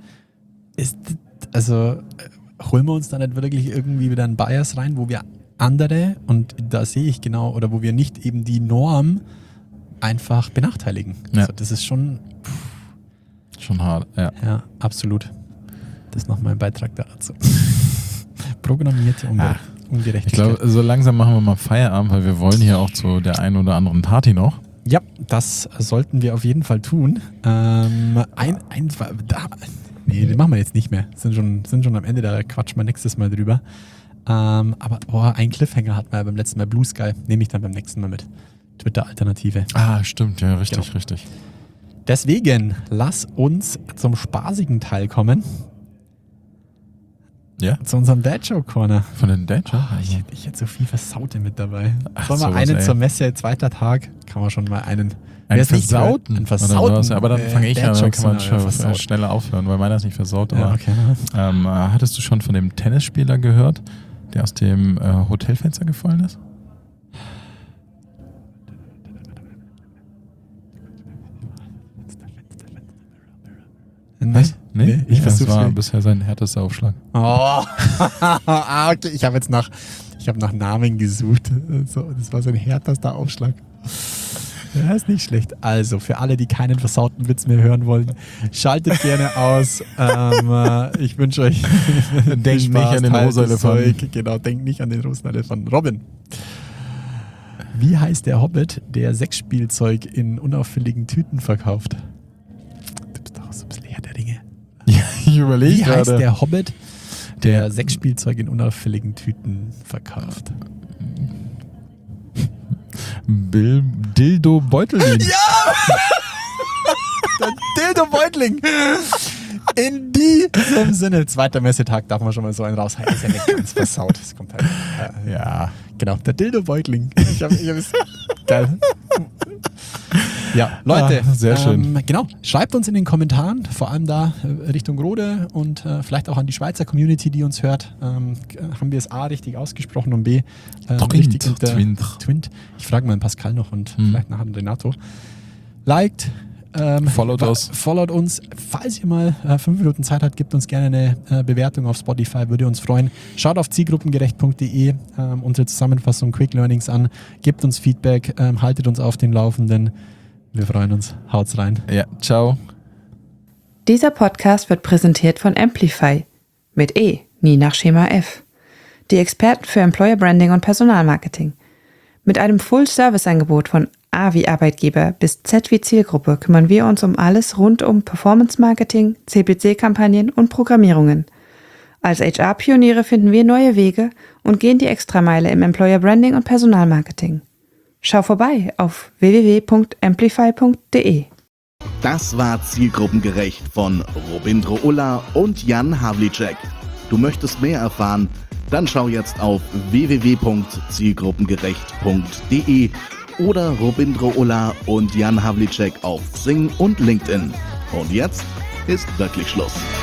holen wir uns da nicht wirklich irgendwie wieder einen Bias rein, wo wir andere, und da sehe ich genau, oder wo wir nicht eben die Norm einfach benachteiligen. Ja. Also das ist schon hart, ja. Ja, absolut. Das ist noch mein Beitrag dazu. Programmierte Ungerechtigkeit. Ich glaube, so langsam machen wir mal Feierabend, weil wir wollen hier auch zu der einen oder anderen Party noch. Ja, das sollten wir auf jeden Fall tun. Den machen wir jetzt nicht mehr. Sind schon am Ende, da quatschen wir nächstes Mal drüber. Aber ein Cliffhanger hatten wir ja beim letzten Mal, Blue Sky, nehme ich dann beim nächsten Mal mit. Twitter-Alternative. Ah, stimmt, ja, richtig, richtig. Deswegen, lass uns zum spaßigen Teil kommen. Ja? Zu unserem Dad-Joke-Corner. Von den Dad-Joke? Ich hätte so viel Versaute mit dabei. Ach, Sollen wir einen zur Messe, zweiter Tag? Kann man schon mal einen Versauten. Einen Versauten. Aber dann fange ich an, dann kann man schon schneller aufhören, weil meiner ist nicht versaut. Ja, aber, okay. Hattest du schon von dem Tennisspieler gehört, der aus dem Hotelfenster gefallen ist? Was? Nee, das war bisher sein härtester Aufschlag. Oh, okay. Ich habe nach Namen gesucht. Das war sein härtester Aufschlag. Ja, ist nicht schlecht. Also, für alle, die keinen versauten Witz mehr hören wollen, schaltet gerne aus. Ich wünsche euch denkt nicht an den rosa Elefanten. Genau, denkt nicht an den rosa Elefanten. Robin, wie heißt der Hobbit, der Sexspielzeug in unauffälligen Tüten verkauft? Du bist doch so ein bisschen Herr der Ringe. Ja, ich überlege Wie heißt gerade. der Hobbit, der Sexspielzeug in unauffälligen Tüten verkauft? Dildo Beutelin. Ja! Der Dildo Beutling. In diesem Sinne, zweiter Messetag, darf man schon mal so einen raus. Ist ja nicht ganz versaut. Das kommt halt. Ja. Genau, der Dildo Beutling. Ich hab es. Geil. Ja, Leute, sehr schön. Genau, schreibt uns in den Kommentaren, vor allem da Richtung Rode und vielleicht auch an die Schweizer Community, die uns hört. Haben wir es A richtig ausgesprochen und B richtig Twint. Ich frage mal den Pascal noch und vielleicht nachher den Renato. Liked. Followt uns. Falls ihr mal 5 Minuten Zeit habt, gebt uns gerne eine Bewertung auf Spotify, würde uns freuen. Schaut auf zielgruppengerecht.de, unsere Zusammenfassung Quick Learnings an, gebt uns Feedback, haltet uns auf den Laufenden. Wir freuen uns. Haut's rein. Ja, ciao. Dieser Podcast wird präsentiert von Amplify. Mit E, nie nach Schema F. Die Experten für Employer Branding und Personalmarketing. Mit einem Full-Service-Angebot von A wie Arbeitgeber bis Z wie Zielgruppe kümmern wir uns um alles rund um Performance-Marketing, CPC-Kampagnen und Programmierungen. Als HR-Pioniere finden wir neue Wege und gehen die Extrameile im Employer Branding und Personalmarketing. Schau vorbei auf www.amplify.de. Das war Zielgruppengerecht von Robindro Ulla und Jan Havlicek. Du möchtest mehr erfahren? Dann schau jetzt auf www.zielgruppengerecht.de oder Robindro Ulla und Jan Havlicek auf Xing und LinkedIn. Und jetzt ist wirklich Schluss.